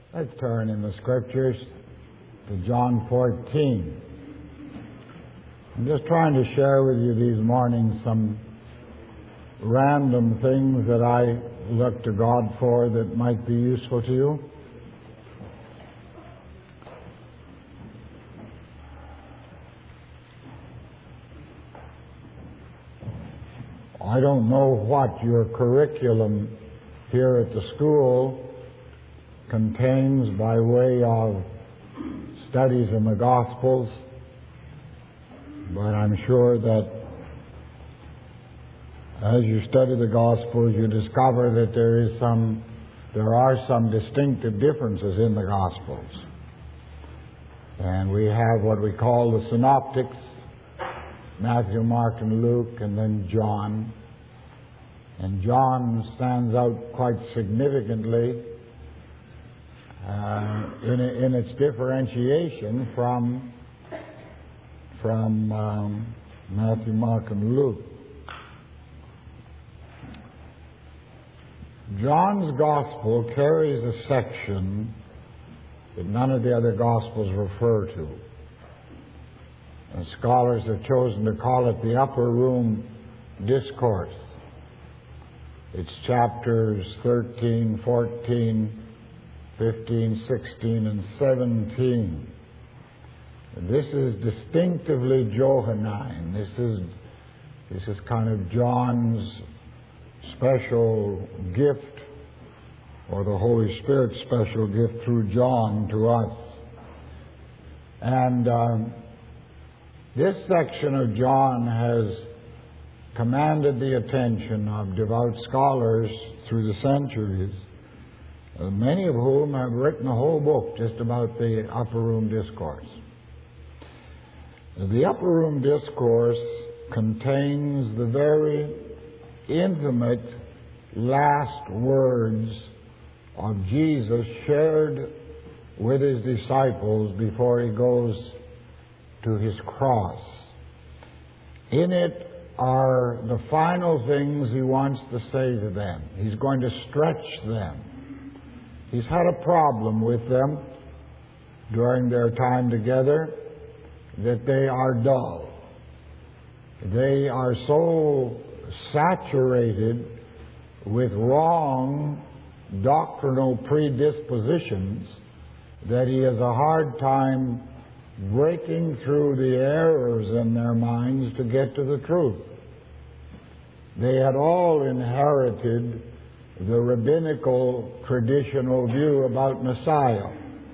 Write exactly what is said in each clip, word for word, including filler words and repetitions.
Let's turn in the Scriptures to John fourteen. I'm just trying to share with you these mornings some random things that I look to God for that might be useful to you. I don't know what your curriculum here at the school contains by way of studies in the Gospels, but I'm sure that as you study the Gospels, you discover that there is some, there are some distinctive differences in the Gospels. And we have what we call the synoptics, Matthew, Mark, and Luke, and then John. And John stands out quite significantly uh, in, in its differentiation from, from um, Matthew, Mark, and Luke. John's Gospel carries a section that none of the other Gospels refer to. And scholars have chosen to call it the Upper Room Discourse. It's chapters thirteen, fourteen, fifteen, sixteen, and seventeen. And this is distinctively Johannine. This is, this is kind of John's special gift, or the Holy Spirit's special gift through John to us. And um, this section of John has commanded the attention of devout scholars through the centuries, uh, many of whom have written a whole book just about the Upper Room Discourse. The Upper Room Discourse contains the very intimate last words of Jesus shared with his disciples before he goes to his cross. In it are the final things he wants to say to them. He's going to stretch them. He's had a problem with them during their time together, that they are dull. They are so saturated with wrong doctrinal predispositions that he has a hard time breaking through the errors in their minds to get to the truth. They had all inherited the rabbinical traditional view about Messiah.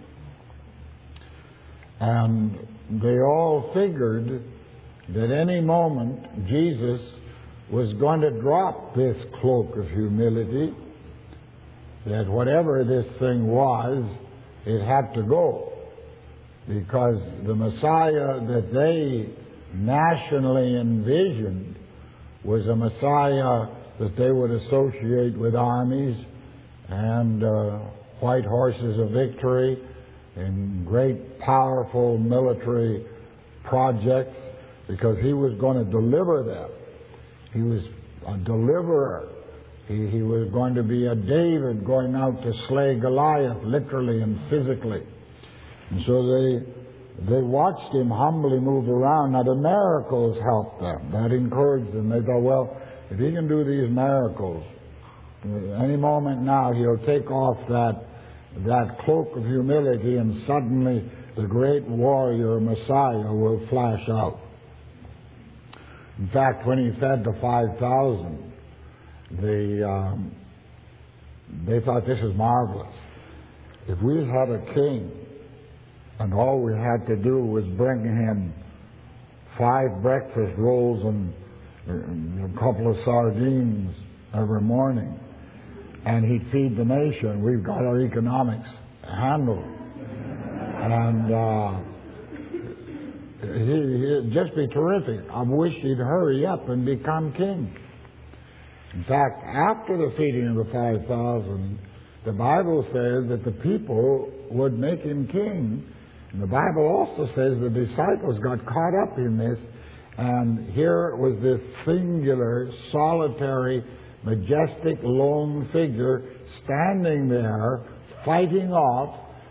And they all figured that any moment Jesus was going to drop this cloak of humility, that whatever this thing was, it had to go. Because the Messiah that they nationally envisioned was a Messiah that they would associate with armies and uh, white horses of victory and great powerful military projects, because he was going to deliver them. He was a deliverer. He, he was going to be a David going out to slay Goliath, literally and physically. And so they they watched him humbly move around. Now the miracles helped them. That encouraged them. They thought, well, if he can do these miracles, any moment now he'll take off that that cloak of humility, and suddenly the great warrior Messiah will flash out. In fact, when he fed the five thousand, they um, they thought, this is marvelous. If we had a king, and all we had to do was bring him five breakfast rolls and a couple of sardines every morning, and he'd feed the nation, we've got our economics handled. And uh, he, he'd just be terrific. I wish he'd hurry up and become king. In fact, after the feeding of the five thousand, the Bible says that the people would make him king. And the Bible also says the disciples got caught up in this, and here was this singular, solitary, majestic, lone figure standing there fighting off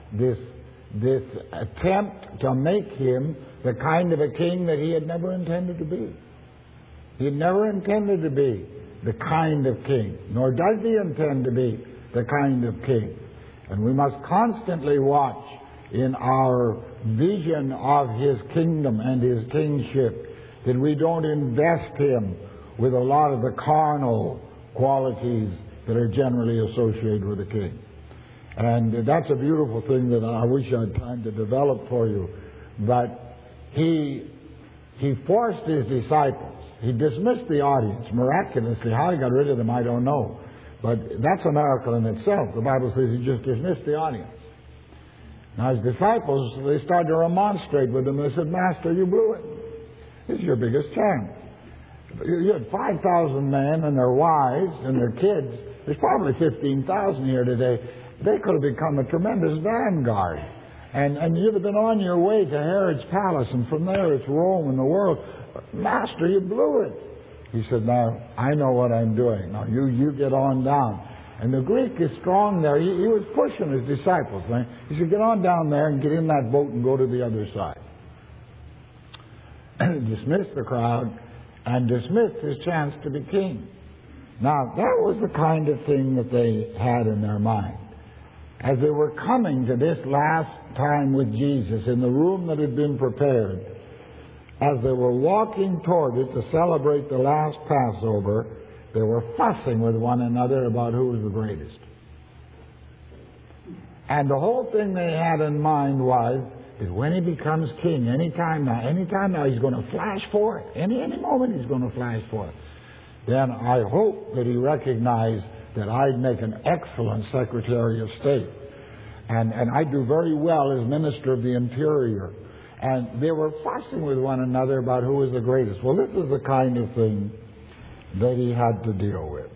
this, this attempt to make him the kind of a king that he had never intended to be. He had never intended to be the kind of king, nor does he intend to be the kind of king. And we must constantly watch in our vision of his kingdom and his kingship that we don't invest him with a lot of the carnal qualities that are generally associated with a king. And that's a beautiful thing that I wish I had time to develop for you. But he, he forced his disciples. He dismissed the audience miraculously. How he got rid of them, I don't know. But that's a miracle in itself. The Bible says he just dismissed the audience. Now his disciples, they started to remonstrate with him. They said, Master, you blew it. This is your biggest chance. You had five thousand men and their wives and their kids. There's probably fifteen thousand here today. They could have become a tremendous vanguard. And, and you'd have been on your way to Herod's palace, and from there it's Rome and the world. Master, you blew it. He said, now, I know what I'm doing. Now, you, you get on down. And the Greek is strong there. He, he was pushing his disciples. Right? He said, get on down there and get in that boat and go to the other side. Dismissed the crowd and dismissed his chance to be king. Now, that was the kind of thing that they had in their mind. As they were coming to this last time with Jesus in the room that had been prepared, as they were walking toward it to celebrate the last Passover, they were fussing with one another about who was the greatest. And the whole thing they had in mind was, is when he becomes king, any time now, any time now he's going to flash forth. Any, any moment he's going to flash forth. Then I hope that he recognized that I'd make an excellent Secretary of State. And, and I'd do very well as Minister of the Interior. And they were fussing with one another about who was the greatest. Well, this is the kind of thing that he had to deal with.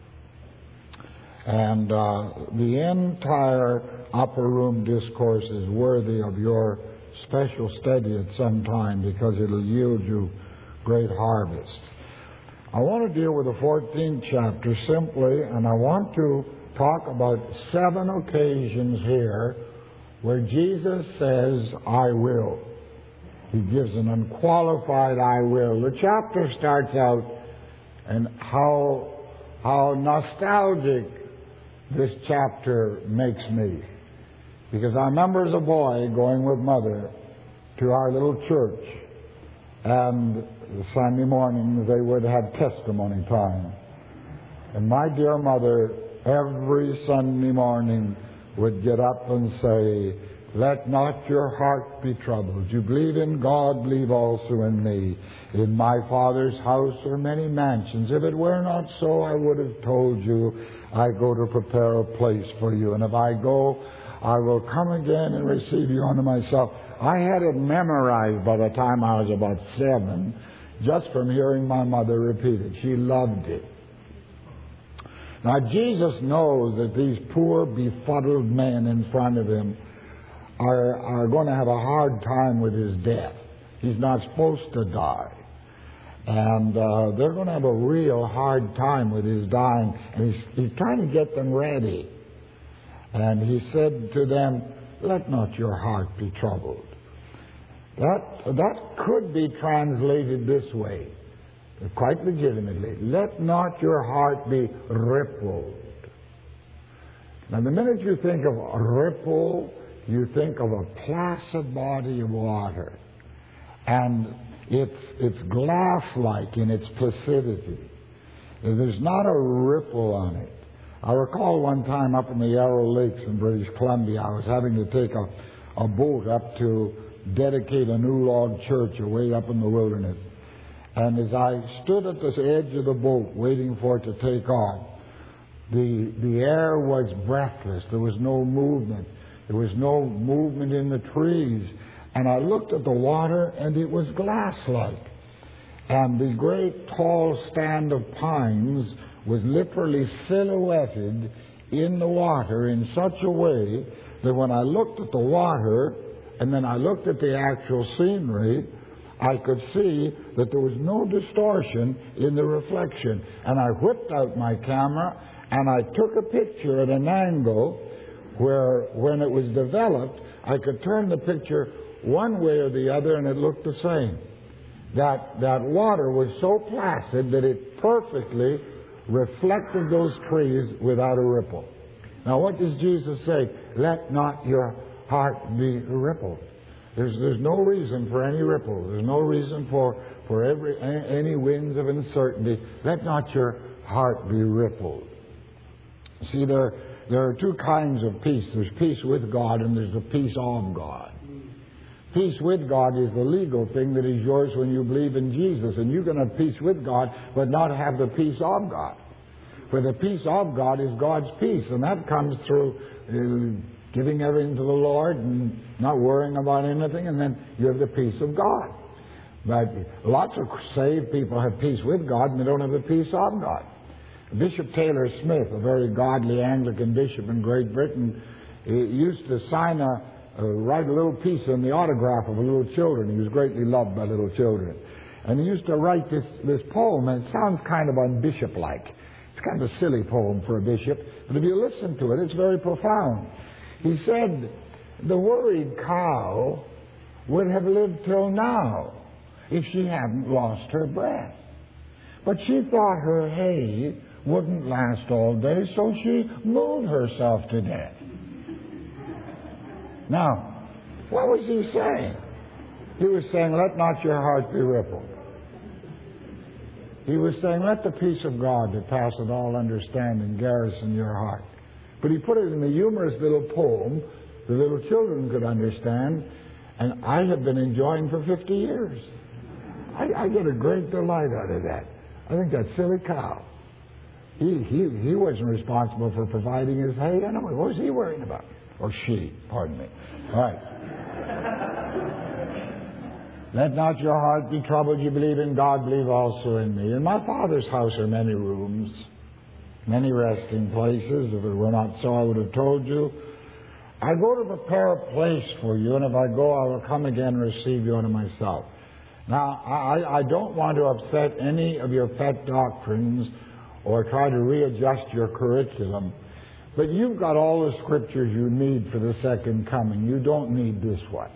And uh, the entire upper room discourse is worthy of your special study at some time, because it'll yield you great harvests. I want to deal with the fourteenth chapter simply, and I want to talk about seven occasions here where Jesus says, I will. He gives an unqualified I will. The chapter starts out, and how, how nostalgic this chapter makes me. Because I remember as a boy going with Mother to our little church, and Sunday mornings they would have testimony time. And my dear mother, every Sunday morning, would get up and say, let not your heart be troubled. You believe in God, believe also in me. In my Father's house are many mansions. If it were not so, I would have told you, I go to prepare a place for you. And if I go, I will come again and receive you unto myself. I had it memorized by the time I was about seven, just from hearing my mother repeat it. She loved it. Now, Jesus knows that these poor, befuddled men in front of him are, are going to have a hard time with his death. He's not supposed to die. And uh, they're going to have a real hard time with his dying. And he's, he's trying to get them ready. And he said to them, let not your heart be troubled. That, that could be translated this way, quite legitimately. Let not your heart be rippled. Now, the minute you think of a ripple, you think of a placid body of water. And it's, it's glass-like in its placidity. There's not a ripple on it. I recall one time up in the Yarrow Lakes in British Columbia, I was having to take a, a boat up to dedicate a new log church away up in the wilderness. And as I stood at the edge of the boat waiting for it to take off, the, the air was breathless. There was no movement. There was no movement in the trees. And I looked at the water, and it was glass-like. And the great tall stand of pines was literally silhouetted in the water in such a way that when I looked at the water and then I looked at the actual scenery, I could see that there was no distortion in the reflection. And I whipped out my camera and I took a picture at an angle where when it was developed, I could turn the picture one way or the other and it looked the same. That, that water was so placid that it perfectly reflected those trees without a ripple. Now what does Jesus say? Let not your heart be rippled. There's, there's no reason for any ripple. There's no reason for, for every, any winds of uncertainty. Let not your heart be rippled. See, there, there are two kinds of peace. There's peace with God and there's the peace of God. Peace with God is the legal thing that is yours when you believe in Jesus. And you can have peace with God but not have the peace of God. For the peace of God is God's peace. And that comes through uh, giving everything to the Lord and not worrying about anything. And then you have the peace of God. But lots of saved people have peace with God and they don't have the peace of God. Bishop Taylor Smith, a very godly Anglican bishop in Great Britain, he used to sign a Uh, write a little piece in the autograph of little children. He was greatly loved by little children. And he used to write this, this poem, and it sounds kind of unbishop-like. It's kind of a silly poem for a bishop, but if you listen to it, it's very profound. He said, the worried cow would have lived till now if she hadn't lost her breath. But she thought her hay wouldn't last all day, so she moved herself to death. Now, what was he saying? He was saying, let not your heart be rippled. He was saying, let the peace of God that passeth all understanding garrison your heart. But he put it in a humorous little poem the little children could understand, and I have been enjoying for fifty years. I, I get a great delight out of that. I think that silly cow. He, he, he wasn't responsible for providing his hay anyway. What was he worrying about? Or she, pardon me. All right. Let not your heart be troubled. You believe in God, believe also in me. In my Father's house are many rooms, many resting places. If it were not so, I would have told you. I go to prepare a place for you, and if I go, I will come again and receive you unto myself. Now, I, I don't want to upset any of your pet doctrines or try to readjust your curriculum. But you've got all the scriptures you need for the second coming. You don't need this one.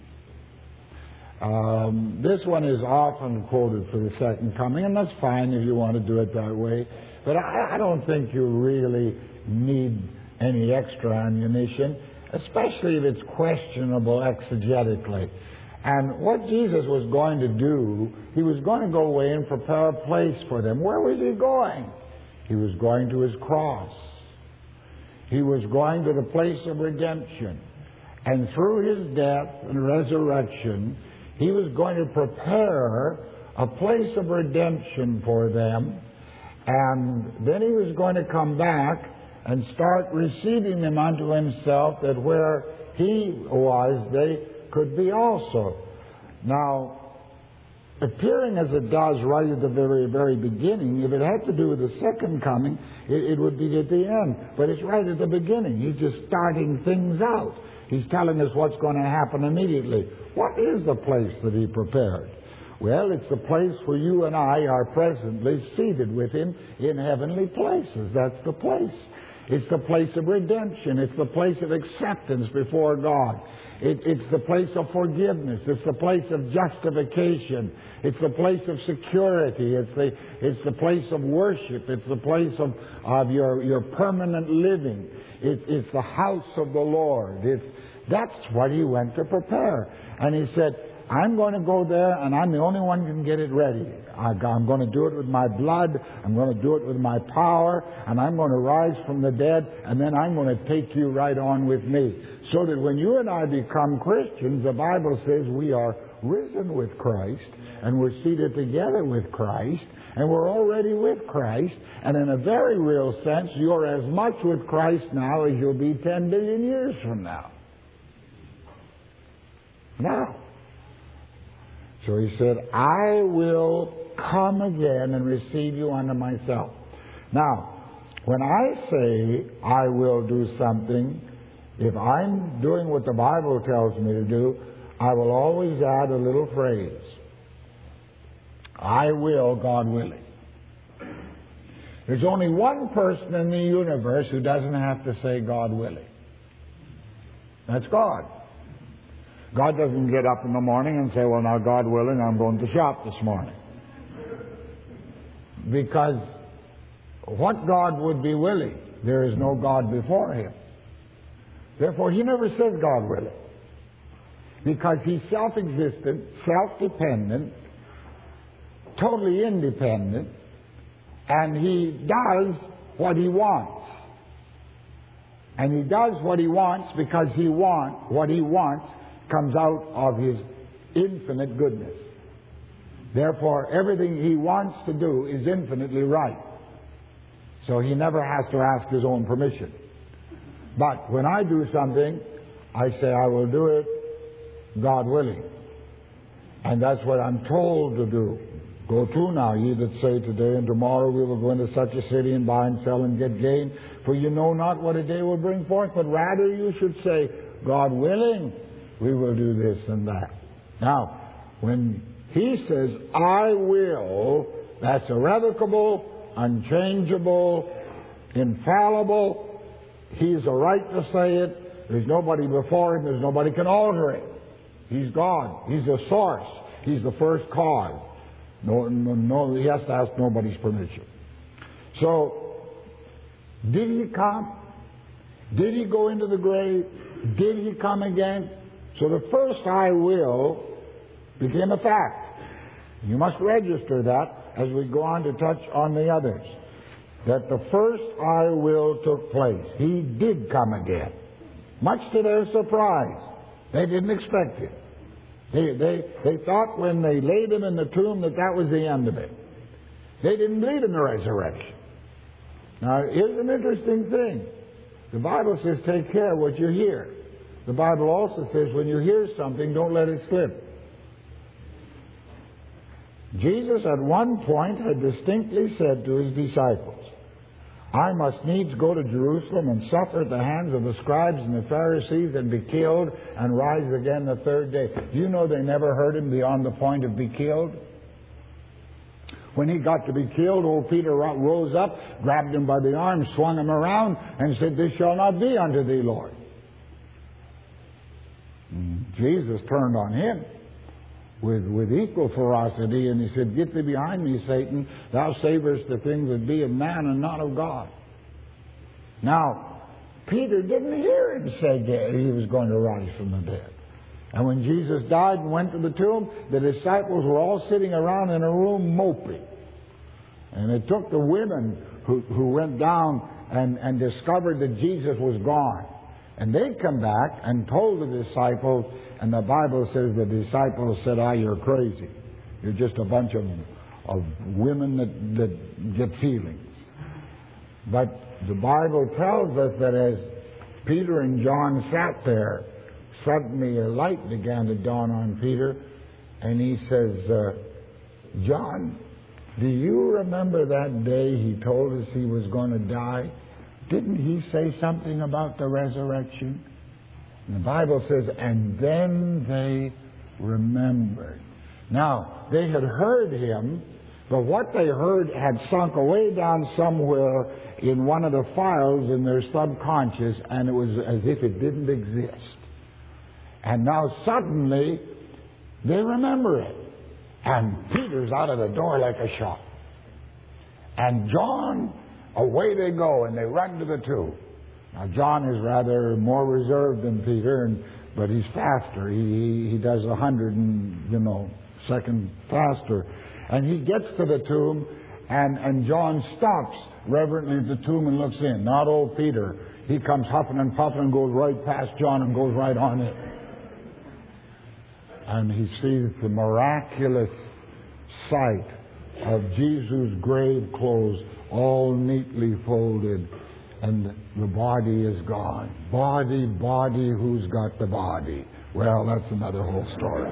Um, this one is often quoted for the second coming, and that's fine if you want to do it that way. But I, I don't think you really need any extra ammunition, especially if it's questionable exegetically. And what Jesus was going to do, he was going to go away and prepare a place for them. Where was he going? He was going to his cross. He was going to the place of redemption. And through his death and resurrection, he was going to prepare a place of redemption for them. And then he was going to come back and start receiving them unto himself, that where he was, they could be also. Now, appearing as it does right at the very, very beginning, if it had to do with the second coming, it, it would be at the end. But it's right at the beginning. He's just starting things out. He's telling us what's going to happen immediately. What is the place that he prepared? Well, it's the place where you and I are presently seated with him in heavenly places. That's the place. It's the place of redemption. It's the place of acceptance before God. It, it's the place of forgiveness. It's the place of justification. It's the place of security. It's the, it's the place of worship. It's the place of, of your, your permanent living. It, it's the house of the Lord. It's, that's what he went to prepare. And he said, I'm going to go there, and I'm the only one who can get it ready. I'm going to do it with my blood. I'm going to do it with my power, and I'm going to rise from the dead, and then I'm going to take you right on with me. So that when you and I become Christians, the Bible says we are risen with Christ, and we're seated together with Christ, and we're already with Christ, and in a very real sense, you're as much with Christ now as you'll be ten billion years from now. Now. So he said, I will come again and receive you unto myself. Now, when I say I will do something, if I'm doing what the Bible tells me to do, I will always add a little phrase. I will, God willing. There's only one person in the universe who doesn't have to say God willing. That's God. God doesn't get up in the morning and say, well, now, God willing, I'm going to shop this morning. Because what God would be willing? There is no God before Him. Therefore, He never says God willing. Because He's self-existent, self-dependent, totally independent, and He does what He wants. And He does what He wants because He wants what He wants comes out of His infinite goodness. Therefore, everything He wants to do is infinitely right. So He never has to ask His own permission. But when I do something, I say I will do it, God willing. And that's what I'm told to do. Go to now, ye that say today and tomorrow we will go into such a city and buy and sell and get gain. For you know not what a day will bring forth, but rather you should say, God willing, we will do this and that. Now, when He says, I will, that's irrevocable, unchangeable, infallible. He's a right to say it. There's nobody before Him. There's nobody can alter it. He's God. He's the source. He's the first cause. No, no, no, He has to ask nobody's permission. So, did He come? Did He go into the grave? Did He come again? So the first I will became a fact. You must register that as we go on to touch on the others. That the first I will took place. He did come again. Much to their surprise. They didn't expect it. They, they, they thought when they laid Him in the tomb that that was the end of it. They didn't believe in the resurrection. Now, here's an interesting thing. The Bible says, take care what you hear. The Bible also says, when you hear something, don't let it slip. Jesus at one point had distinctly said to His disciples, I must needs go to Jerusalem and suffer at the hands of the scribes and the Pharisees and be killed and rise again the third day. Do you know they never heard Him beyond the point of be killed? When He got to be killed, old Peter rose up, grabbed Him by the arm, swung Him around, and said, this shall not be unto thee, Lord. And Jesus turned on him with, with equal ferocity, and He said, get thee behind me, Satan. Thou savorest the things that be of man and not of God. Now, Peter didn't hear Him say that He was going to rise from the dead. And when Jesus died and went to the tomb, the disciples were all sitting around in a room moping. And it took the women who, who went down and, and discovered that Jesus was gone. And they come back and told the disciples, and the Bible says the disciples said, ah, you're crazy. You're just a bunch of, of women that, that get feelings. But the Bible tells us that as Peter and John sat there, suddenly a light began to dawn on Peter, and he says, uh, John, do you remember that day he told us he was going to die? Didn't he say something about the resurrection? And the Bible says, and then they remembered. Now, they had heard Him, but what they heard had sunk away down somewhere in one of the files in their subconscious, and it was as if it didn't exist. And now suddenly, they remember it. And Peter's out of the door like a shot. And John, away they go, and they run to the tomb. Now, John is rather more reserved than Peter, and, but he's faster. He, he, he does a hundred and, you know, seconds faster. And he gets to the tomb, and, and John stops reverently at the tomb and looks in. Not old Peter. He comes huffing and puffing and goes right past John and goes right on in. And he sees the miraculous sight of Jesus' grave clothes all neatly folded, and the body is gone. Body, body, who's got the body? Well, that's another whole story.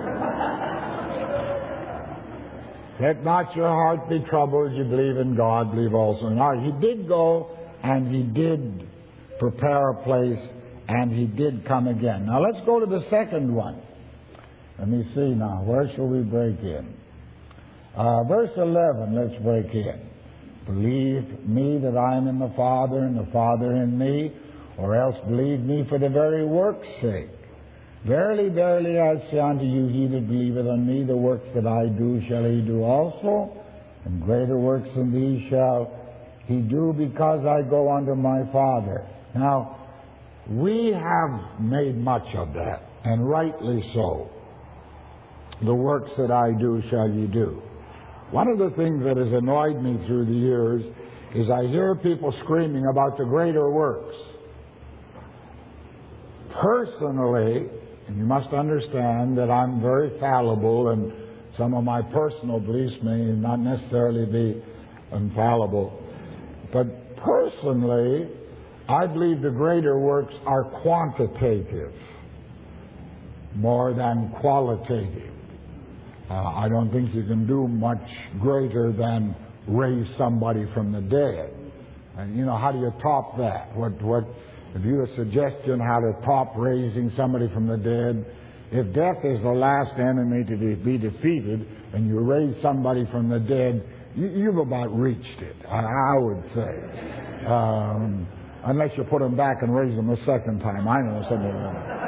Let not your heart be troubled. You believe in God, believe also. Now, he did go, and he did prepare a place, and he did come again. Now, let's go to the second one. Let me see now. Where shall we break in? Uh, verse eleven, let's break in. Believe me that I am in the Father, and the Father in me. or else believe me for the very work's sake. Verily, verily, I say unto you, he that believeth on me, the works that I do shall he do also, and greater works than these shall he do, because I go unto my Father. Now, we have made much of that, and rightly so. The works that I do shall ye do. One of the things that has annoyed me through the years is I hear people screaming about the greater works. Personally, and you must understand that I'm very fallible, and some of my personal beliefs may not necessarily be infallible. But personally, I believe the greater works are quantitative more than qualitative. Uh, I don't think you can do much greater than raise somebody from the dead. And you know, how do you top that? What, what, if you have a suggestion how to top raising somebody from the dead, if death is the last enemy to be defeated and you raise somebody from the dead, you, you've about reached it, I, I would say. Um, unless you put them back and raise them a second time. I know something like that.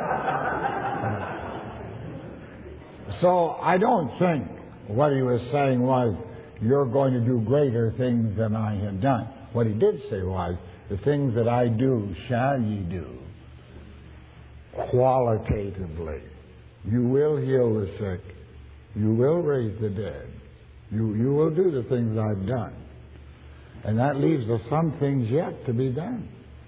So I don't think what he was saying was, you're going to do greater things than I have done. What he did say was, the things that I do shall ye do. Qualitatively. You will heal the sick. You will raise the dead. You, you will do the things I've done. And that leaves us some things yet to be done.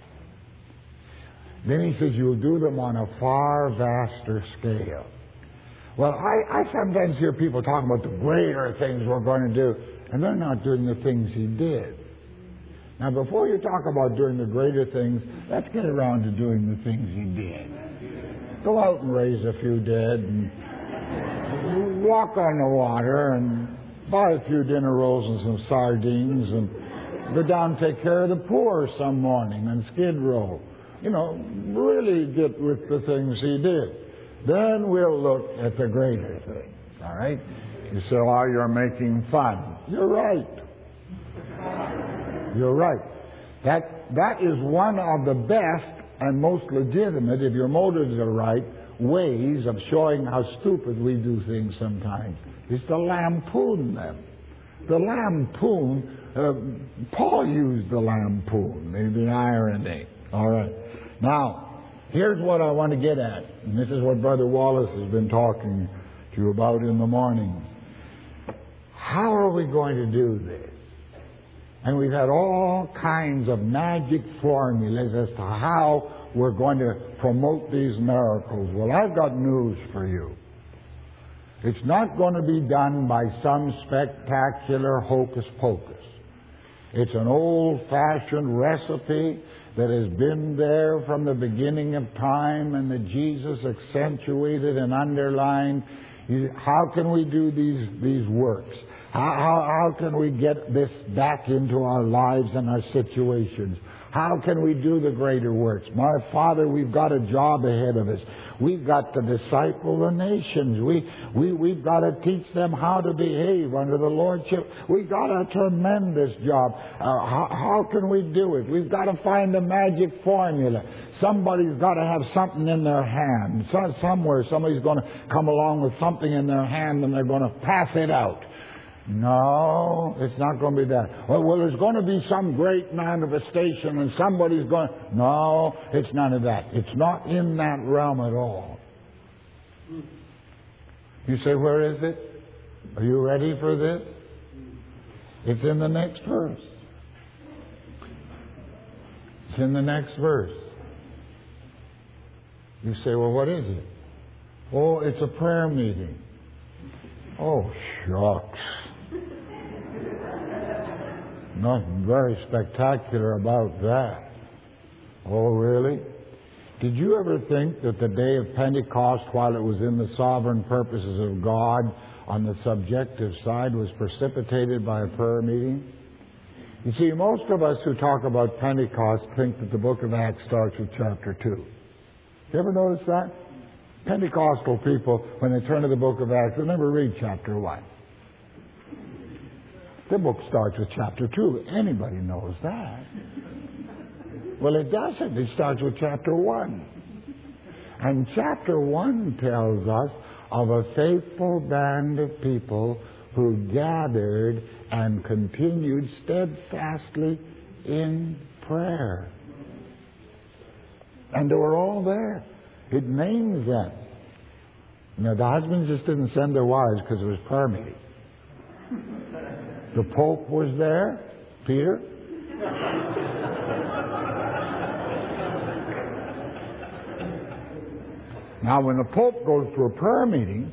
Then he says, you'll do them on a far vaster scale. Well, I, I sometimes hear people talking about the greater things we're going to do, and they're not doing the things he did. Now, before you talk about doing the greater things, let's get around to doing the things he did. Go out and raise a few dead, and walk on the water, and buy a few dinner rolls and some sardines, and go down and take care of the poor some morning on Skid Row. You know, really get with the things he did. Then we'll look at the greater things, all right? You say, oh, you're making fun. You're right. You're right. That, that is one of the best and most legitimate, if your motives are right, ways of showing how stupid we do things sometimes, is to lampoon them. The lampoon, uh, Paul used the lampoon, the, the irony, all right? Now, here's what I want to get at, and this is what Brother Wallace has been talking to you about in the mornings. How are we going to do this? And we've had all kinds of magic formulas as to how we're going to promote these miracles. Well, I've got news for you. It's not going to be done by some spectacular hocus pocus. It's an old-fashioned recipe that has been there from the beginning of time, and that Jesus accentuated and underlined. How can we do these, these works? How, how, how can we get this back into our lives and our situations? How can we do the greater works? My Father, we've got a job ahead of us. We've got to disciple the nations. We, we, we've got to teach them how to behave under the Lordship. We've got a tremendous job. Uh, how, how can we do it? We've got to find a magic formula. Somebody's got to have something in their hand. So, somewhere somebody's going to come along with something in their hand and they're going to pass it out. No, it's not going to be that. Well, well, there's going to be some great manifestation and somebody's going... No, it's none of that. It's not in that realm at all. You say, where is it? Are you ready for this? It's in the next verse. It's in the next verse. You say, well, what is it? Oh, it's a prayer meeting. Oh, shucks. Nothing very spectacular about that. Oh, really? Did you ever think that the day of Pentecost, while it was in the sovereign purposes of God on the subjective side, was precipitated by a prayer meeting? You see, most of us who talk about Pentecost think that the book of Acts starts with chapter two. You ever notice that? Pentecostal people, when they turn to the book of Acts, they never read chapter one. The book starts with chapter two. Anybody knows that. Well, it doesn't. It starts with chapter one. And chapter one tells us of a faithful band of people who gathered and continued steadfastly in prayer. And they were all there. It names them. Now, the husbands just didn't send their wives because it was prayer meeting. The Pope was there, Peter. Now, when the Pope goes to a prayer meeting,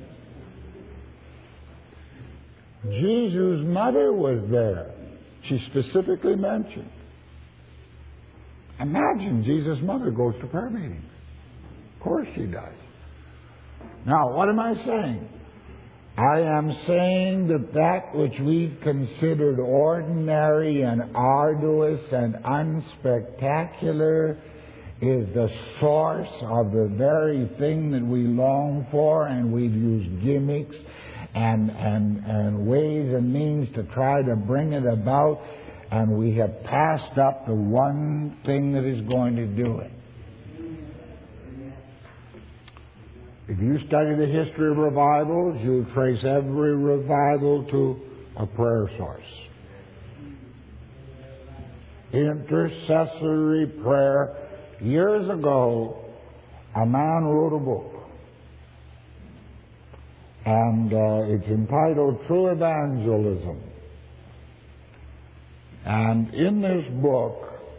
Jesus' mother was there. She specifically mentioned. Imagine Jesus' mother goes to prayer meetings. Of course she does. Now, what am I saying? I am saying that that which we considered ordinary and arduous and unspectacular is the source of the very thing that we long for, and we've used gimmicks and, and, and ways and means to try to bring it about, and we have passed up the one thing that is going to do it. If you study the history of revivals, you'll trace every revival to a prayer source. Intercessory prayer. Years ago, a man wrote a book, and uh, it's entitled True Evangelism. And in this book,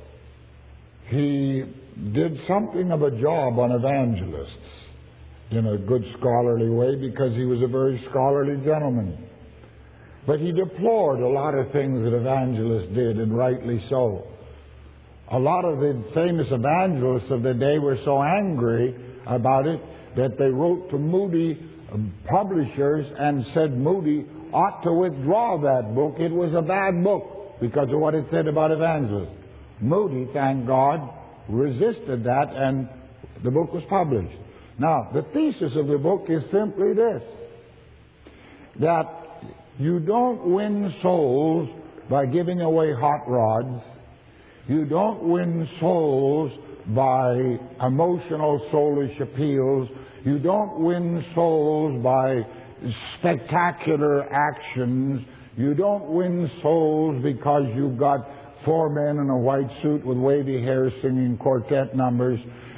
he did something of a job on evangelists in a good scholarly way, because he was a very scholarly gentleman. But he deplored a lot of things that evangelists did, and rightly so. A lot of the famous evangelists of the day were so angry about it that they wrote to Moody publishers and said Moody ought to withdraw that book. It was a bad book because of what it said about evangelists. Moody, thank God, resisted that, and the book was published. Now, the thesis of the book is simply this: that you don't win souls by giving away hot rods. You don't win souls by emotional, soulish appeals. You don't win souls by spectacular actions. You don't win souls because you've got four men in a white suit with wavy hair singing quartet numbers.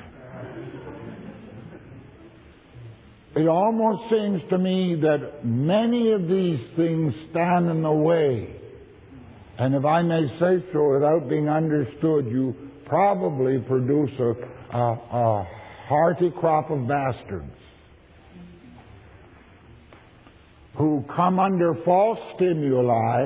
It almost seems to me that many of these things stand in the way. And if I may say so without being understood, you probably produce a, a, a hearty crop of bastards who come under false stimuli,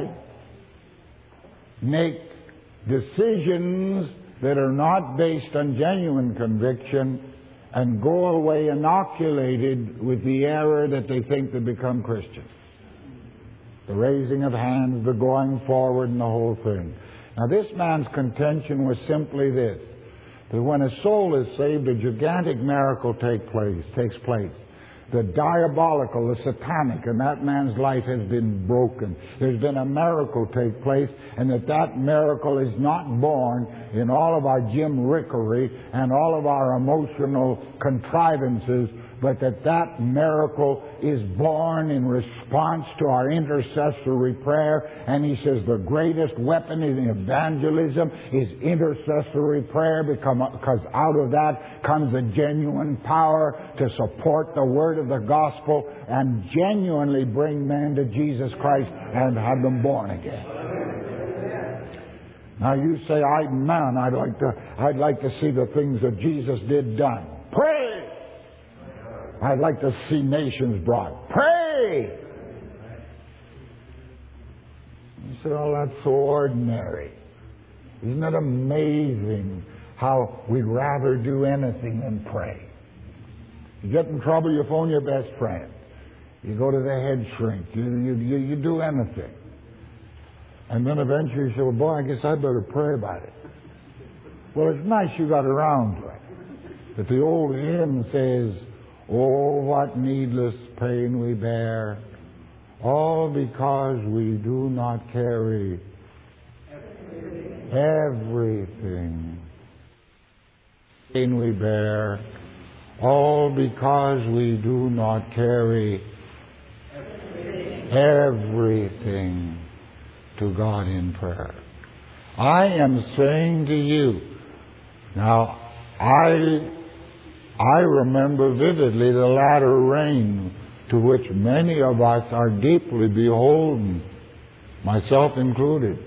make decisions that are not based on genuine conviction, and go away inoculated with the error that they think they become Christians. The raising of hands, the going forward, and the whole thing. Now, this man's contention was simply this: that when a soul is saved, a gigantic miracle take place, takes place. The diabolical, the satanic in that man's life has been broken. There's been a miracle take place, and that that miracle is not born in all of our gimrickery and all of our emotional contrivances, but that that miracle is born in response to our intercessory prayer. And he says the greatest weapon in evangelism is intercessory prayer, because out of that comes a genuine power to support the word of the gospel and genuinely bring men to Jesus Christ and have them born again. Now you say, I man, I'd like to I'd like to see the things that Jesus did done. Pray! I'd like to see nations brought. Pray! You say, oh, that's so ordinary. Isn't it amazing how we'd rather do anything than pray? You get in trouble, you phone your best friend. You go to the head shrink. You, you, you, you do anything. And then eventually you say, well, boy, I guess I'd better pray about it. Well, it's nice you got around to it. But the old hymn says, oh, what needless pain we bear, all because we do not carry everything. pain we bear, all because we do not carry everything to God in prayer. I am saying to you, now, I I remember vividly the latter rain to which many of us are deeply beholden, myself included.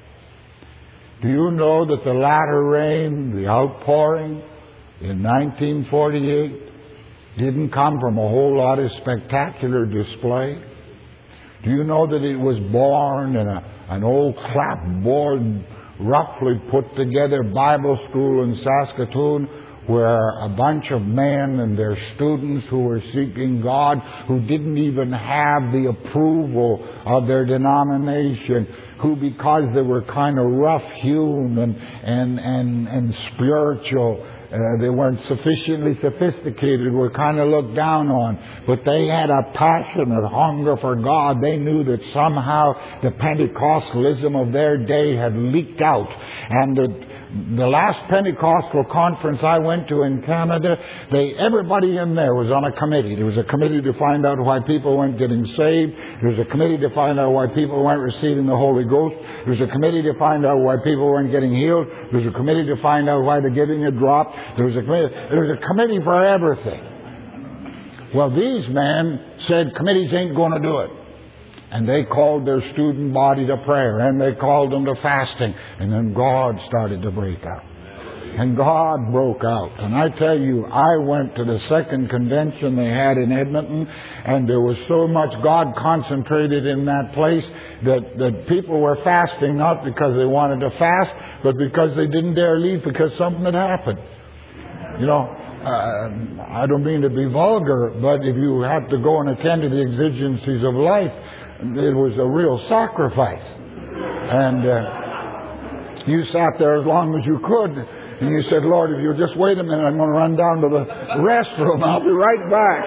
Do you know that the latter rain, the outpouring in nineteen forty-eight, didn't come from a whole lot of spectacular display? Do you know that it was born in a, an old clapboard, roughly put together Bible school in Saskatoon, where a bunch of men and their students who were seeking God, who didn't even have the approval of their denomination, who because they were kind of rough-hewn and, and, and, and spiritual, Uh, they weren't sufficiently sophisticated, were kind of looked down on. But they had a passionate hunger for God. They knew that somehow the Pentecostalism of their day had leaked out. And the, the last Pentecostal conference I went to in Canada, they everybody in there was on a committee. There was a committee to find out why people weren't getting saved. There was a committee to find out why people weren't receiving the Holy Ghost. There was a committee to find out why people weren't getting healed. There was a committee to find out why the giving had dropped. There was a committee, there was a committee for everything. Well, these men said committees ain't going to do it. And they called their student body to prayer, and they called them to fasting. And then God started to break out. And God broke out. And I tell you, I went to the second convention they had in Edmonton, and there was so much God concentrated in that place that, that people were fasting not because they wanted to fast, but because they didn't dare leave because something had happened. You know, uh, I don't mean to be vulgar, but if you have to go and attend to the exigencies of life, it was a real sacrifice. And uh, you sat there as long as you could, and you said, Lord, if you'll just wait a minute, I'm going to run down to the restroom. I'll be right back.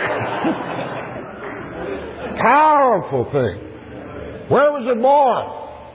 Powerful thing. Where was it born?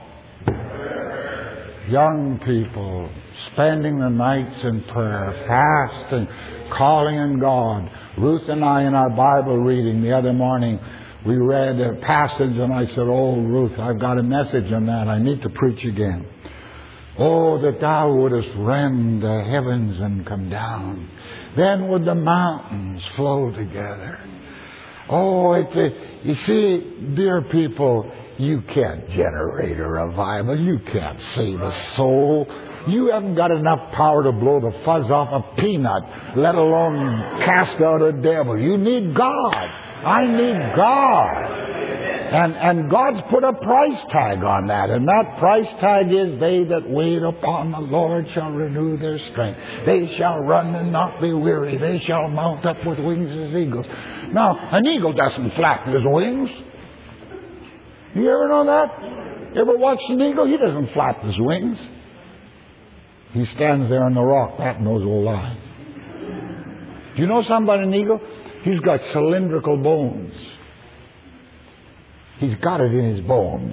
Young people spending the nights in prayer, fasting, calling on God. Ruth and I, in our Bible reading the other morning, we read a passage, and I said, oh, Ruth, I've got a message on that. I need to preach again. Oh, that thou wouldest rend the heavens and come down. Then would the mountains flow together. Oh, it, it, you see, dear people, you can't generate a revival. You can't save a soul. You haven't got enough power to blow the fuzz off a peanut, let alone cast out a devil. You need God. I need God. And, and God's put a price tag on that. And that price tag is, they that wait upon the Lord shall renew their strength. They shall run and not be weary. They shall mount up with wings as eagles. Now, an eagle doesn't flap his wings. You ever know that? You ever watched an eagle? He doesn't flap his wings. He stands there on the rock, batting those old lines. Do you know something about an eagle? He's got cylindrical bones. He's got it in his bones.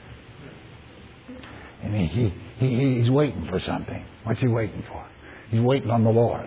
And he, he, he, he's waiting for something. What's he waiting for? He's waiting on the Lord.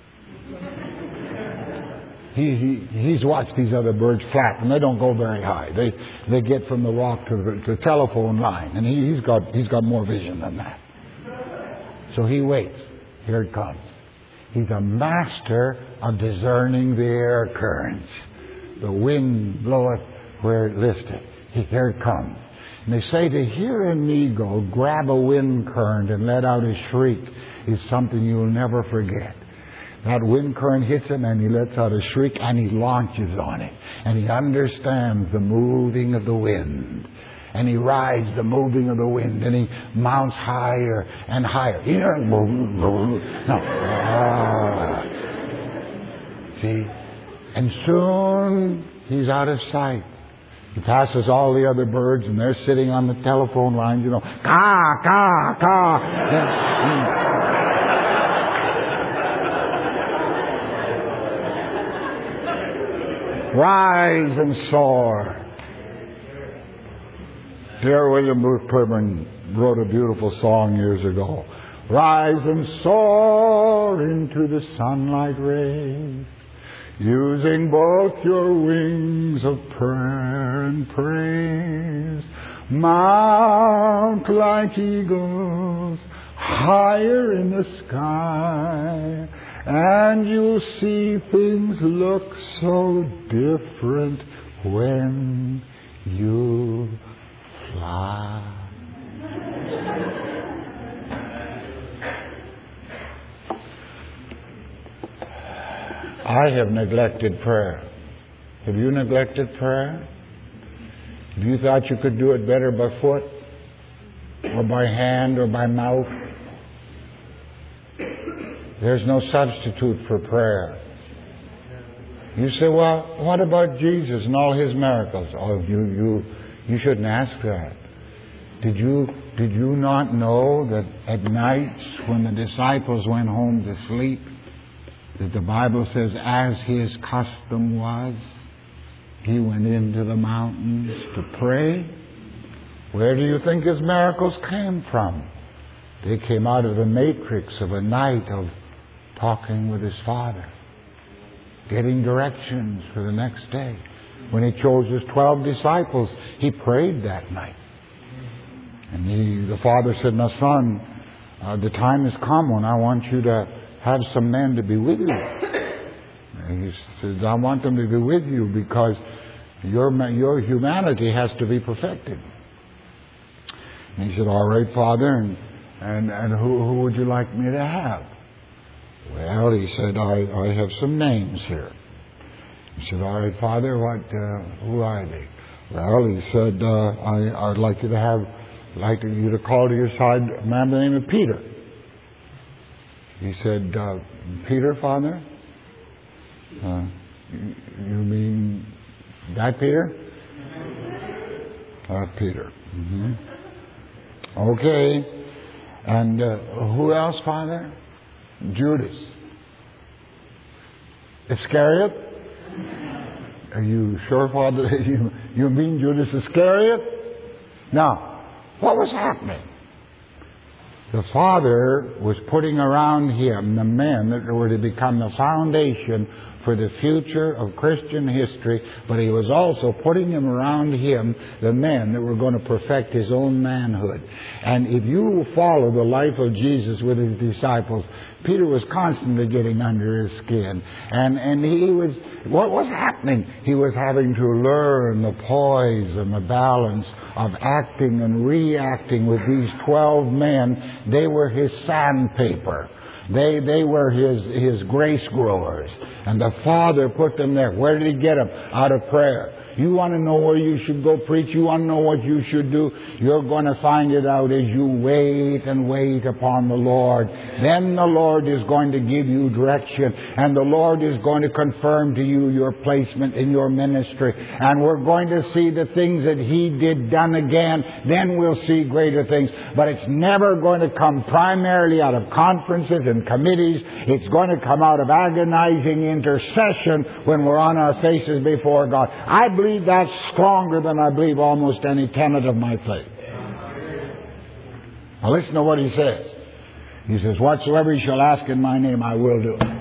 He, he, he's watched these other birds flap, and they don't go very high. They, they get from the rock to the, to the telephone line, and he, he's got, he's got more vision than that. So he waits. Here it comes. He's a master of discerning the air currents. The wind bloweth where it listeth. Here it comes. And they say to hear an eagle grab a wind current and let out a shriek is something you'll never forget. That wind current hits him and he lets out a shriek and he launches on it. And he understands the moving of the wind. And he rides the moving of the wind, and he mounts higher and higher. No. Ah. See? And soon he's out of sight. He passes all the other birds, and they're sitting on the telephone lines, you know, caw, caw, caw. Rise and soar. Dear William Booth Cliburn wrote a beautiful song years ago. rise and soar into the sunlight rays, using both your wings of prayer and praise. Mount like eagles higher in the sky, and you'll see things look so different when you fly. I have neglected prayer. Have you neglected prayer? Have you thought you could do it better by foot, or by hand, or by mouth? There's no substitute for prayer. You say, well, what about Jesus and all His miracles? Oh, you you you shouldn't ask that. Did you did you not know that at nights when the disciples went home to sleep, that the Bible says, as His custom was, He went into the mountains to pray? Where do you think His miracles came from? They came out of the matrix of a night of talking with His Father, getting directions for the next day. When He chose His twelve disciples, He prayed that night. And he, the Father said, "My son, uh, the time has come when I want you to have some men to be with you." And He says, "I want them to be with you because your your humanity has to be perfected." And He said, "All right, Father, and and, and who, who would you like me to have?" Well, He said, I, I have some names here. He said, "All right, Father, what? Uh, who are they?" Well, He said, uh, I, "I'd like you to have, like you to call to your side a man by the name of Peter." He said, uh, "Peter, Father? Uh, you mean that Peter?" Uh, Peter. Mm-hmm. Okay. And uh, who else, Father? Judas. Iscariot? Are you sure, Father? you, you mean Judas Iscariot? Now, what was happening? The Father was putting around Him the men that were to become the foundation for the future of Christian history, but He was also putting Him around Him the men that were going to perfect His own manhood. And if you follow the life of Jesus with His disciples, Peter was constantly getting under his skin. And, and he was, what was happening? He was having to learn the poise and the balance of acting and reacting with these twelve men. They were His sandpaper. They they were his his grace growers. And the Father put them there. Where did He get them? Out of prayer. You want to know where you should go preach? You want to know what you should do? You're going to find it out as you wait and wait upon the Lord. Then the Lord is going to give you direction. And the Lord is going to confirm to you your placement in your ministry. And we're going to see the things that He did done again. Then we'll see greater things. But it's never going to come primarily out of conferences and committees. It's going to come out of agonizing intercession when we're on our faces before God. I believe that's stronger than I believe almost any tenet of my faith. Now listen to what He says. He says, "Whatsoever ye shall ask in my name, I will do it."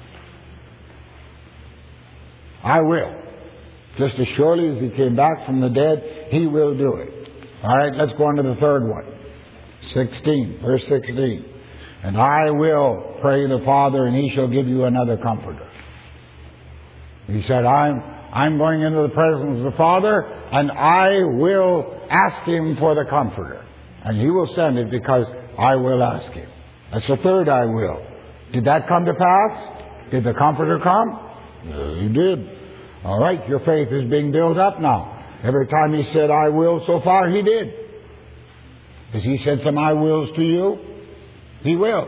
I will. Just as surely as He came back from the dead, He will do it. All right, let's go on to the third one. sixteen, verse sixteen. "And I will pray the Father, and He shall give you another Comforter." He said, I'm, I'm going into the presence of the Father, and I will ask Him for the Comforter. And He will send it because I will ask Him. That's the third I will. Did that come to pass? Did the Comforter come? Yes, He did. All right, your faith is being built up now. Every time He said, I will, so far He did. Has He said some I wills to you? He will.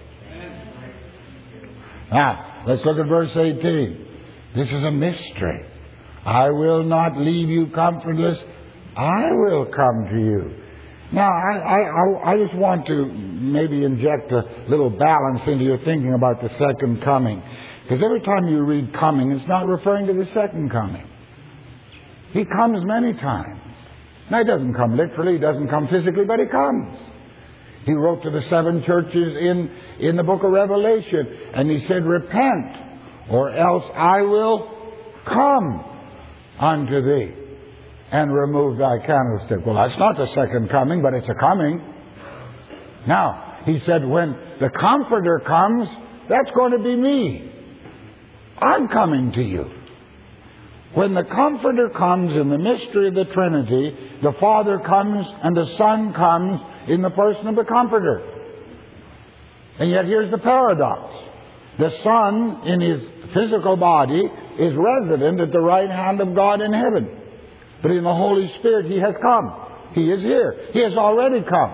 Now, let's look at verse eighteen. This is a mystery. "I will not leave you comfortless. I will come to you." Now, I, I, I just want to maybe inject a little balance into your thinking about the second coming. Because every time you read coming, it's not referring to the second coming. He comes many times. Now, He doesn't come literally, He doesn't come physically, but He comes. He wrote to the seven churches in, in the book of Revelation, and he said, repent, or else I will come unto thee and remove thy candlestick. Well, that's not the second coming, but it's a coming. Now, he said, when the Comforter comes, that's going to be me. I'm coming to you. When the Comforter comes in the mystery of the Trinity, the Father comes and the Son comes in the person of the Comforter. And yet here's the paradox. The Son, in his physical body, is resident at the right hand of God in heaven. But in the Holy Spirit, he has come. He is here. He has already come.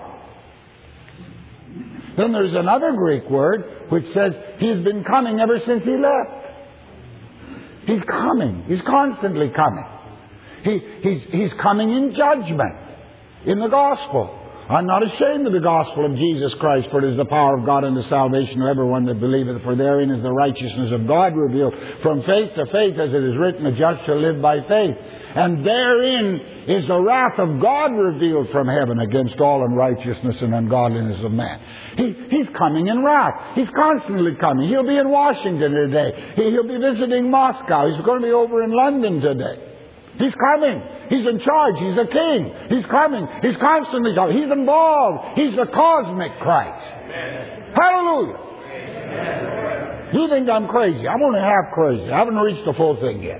Then there's another Greek word which says he's been coming ever since he left. He's coming. He's constantly coming. He, he's, he's coming in judgment in the gospel. I'm not ashamed of the gospel of Jesus Christ, for it is the power of God unto salvation to everyone that believeth, for therein is the righteousness of God revealed from faith to faith, as it is written, the just shall live by faith. And therein is the wrath of God revealed from heaven against all unrighteousness and ungodliness of man. He, he's coming in wrath. He's constantly coming. He'll be in Washington today. He, he'll be visiting Moscow. He's going to be over in London today. He's coming. He's in charge. He's a king. He's coming. He's constantly coming. He's involved. He's the cosmic Christ. Amen. Hallelujah. Amen. You think I'm crazy? I'm only half crazy. I haven't reached the full thing yet.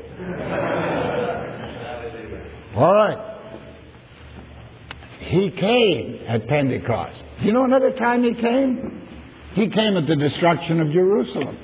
All right. He came at Pentecost. You know another time he came? He came at the destruction of Jerusalem.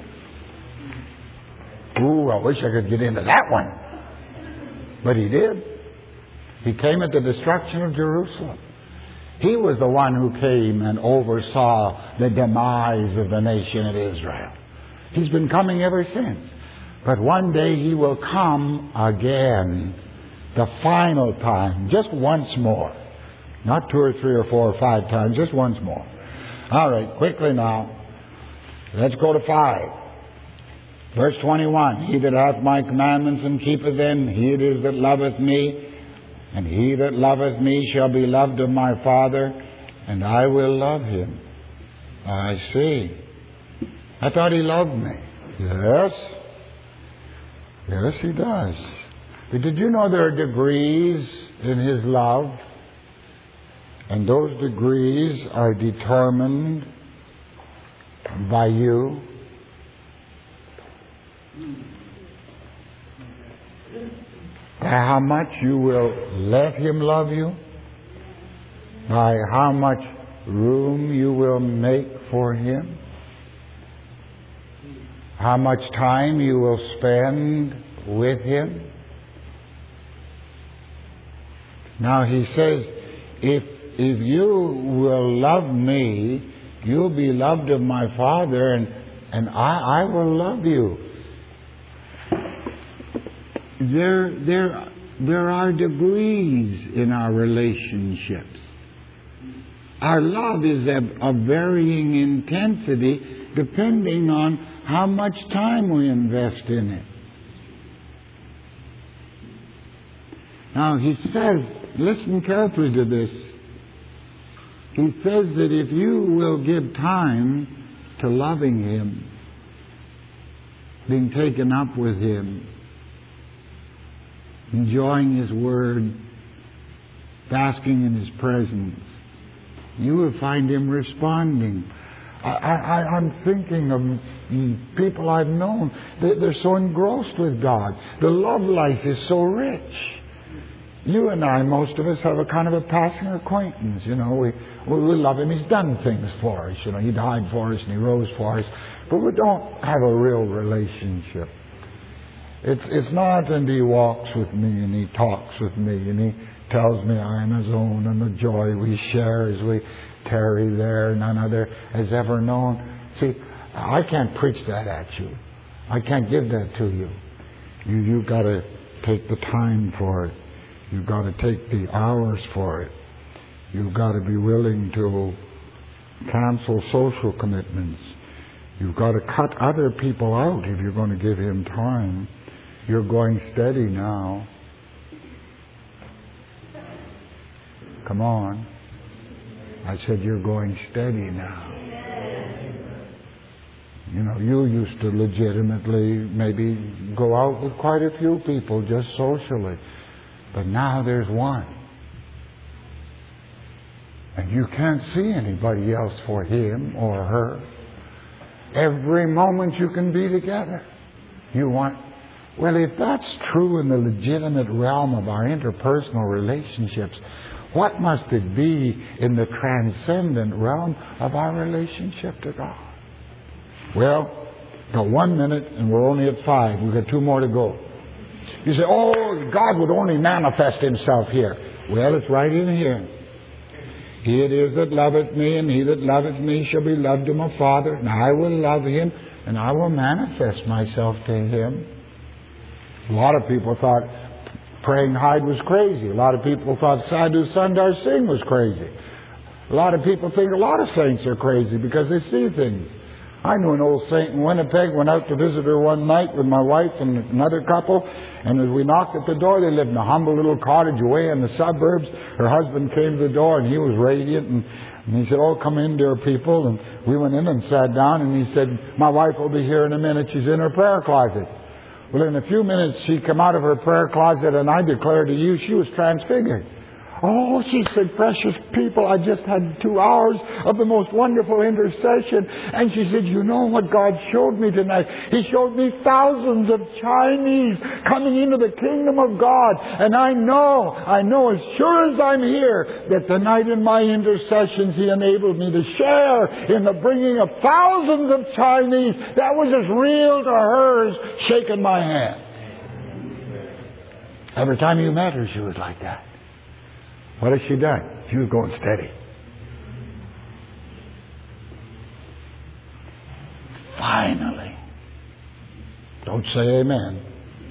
Ooh, I wish I could get into that one. But he did. He came at the destruction of Jerusalem. He was the one who came and oversaw the demise of the nation of Israel. He's been coming ever since. But one day he will come again. The final time. Just once more. Not two or three or four or five times. Just once more. All right. Quickly now. Let's go to five. Verse twenty-one. He that hath my commandments and keepeth them, he it is that loveth me. And he that loveth me shall be loved of my Father, and I will love him. I see. I thought he loved me. Yes. Yes, he does. But did you know there are degrees in his love? And those degrees are determined by you. By how much you will let him love you. By how much room you will make for him. How much time you will spend with him. Now he says, if, if you will love me, you'll be loved of my Father, and, and I, I will love you. There, there, there are degrees in our relationships. Our love is of, of varying intensity depending on how much time we invest in it. Now he says, listen carefully to this. He says that if you will give time to loving him, being taken up with him, enjoying his word, basking in his presence, you will find him responding. I, I, I'm thinking of people I've known. They're so engrossed with God. The love life is so rich. You and I, most of us, have a kind of a passing acquaintance. You know, we, we love him. He's done things for us. You know, he died for us and he rose for us. But we don't have a real relationship. It's it's not, and he walks with me and he talks with me and he tells me I am his own, and the joy we share as we tarry there none other has ever known. See, I can't preach that at you. I can't give that to you. You you got to take the time for it. You've got to take the hours for it. You've got to be willing to cancel social commitments. You've got to cut other people out if you're going to give him time. You're going steady now. Come on. I said, you're going steady now. You know, you used to legitimately maybe go out with quite a few people just socially. But now there's one. And you can't see anybody else for him or her. Every moment you can be together. You want... Well, if that's true in the legitimate realm of our interpersonal relationships, what must it be in the transcendent realm of our relationship to God? Well, got one minute and we're only at five. We've got two more to go. You say, oh, God would only manifest himself here. Well, it's right in here. He it is that loveth me, and he that loveth me shall be loved of my Father, and I will love him, and I will manifest myself to him. A lot of people thought praying hide was crazy. A lot of people thought Sadhu Sundar Singh was crazy. A lot of people think a lot of saints are crazy because they see things. I knew an old saint in Winnipeg, went out to visit her one night with my wife and another couple, and as we knocked at the door, they lived in a humble little cottage away in the suburbs. Her husband came to the door and he was radiant, and, and he said, oh, come in, dear people. And we went in and sat down, and he said, my wife will be here in a minute. She's in her prayer closet. Well, in a few minutes, she came out of her prayer closet, and I declare to you, she was transfigured. Oh, she said, precious people, I just had two hours of the most wonderful intercession. And she said, you know what God showed me tonight? He showed me thousands of Chinese coming into the kingdom of God. And I know, I know as sure as I'm here, that tonight in my intercessions He enabled me to share in the bringing of thousands of Chinese. That was as real to her as shaking my hand. Every time you met her, she was like that. What has she done? She was going steady. Finally. Don't say amen.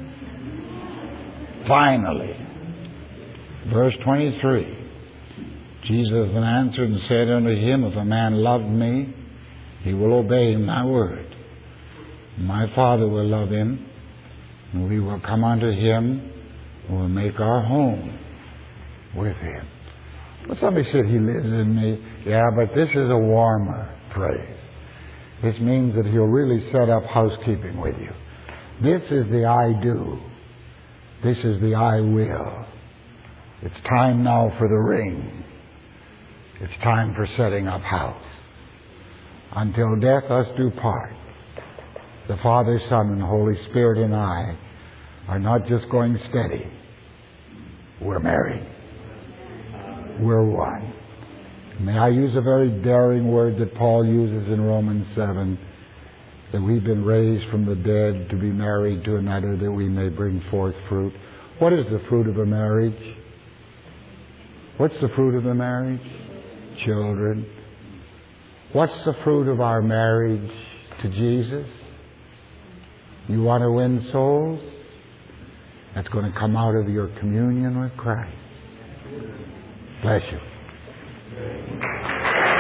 Finally. Verse twenty-three. Jesus then answered and said unto him, if a man love me, he will obey my word. My Father will love him, and we will come unto him, and will make our home with him. Well, somebody said he lives in me. Yeah, but this is a warmer phrase. This means that he'll really set up housekeeping with you. This is the I do. This is the I will. It's time now for the ring. It's time for setting up house. Until death us do part. The Father, Son, and Holy Spirit and I are not just going steady. We're married. We're one. May I use a very daring word that Paul uses in Romans seven, that we've been raised from the dead to be married to another, that we may bring forth fruit. What is the fruit of a marriage? What's the fruit of a marriage? Children. What's the fruit of our marriage to Jesus? You want to win souls? That's going to come out of your communion with Christ. Bless you.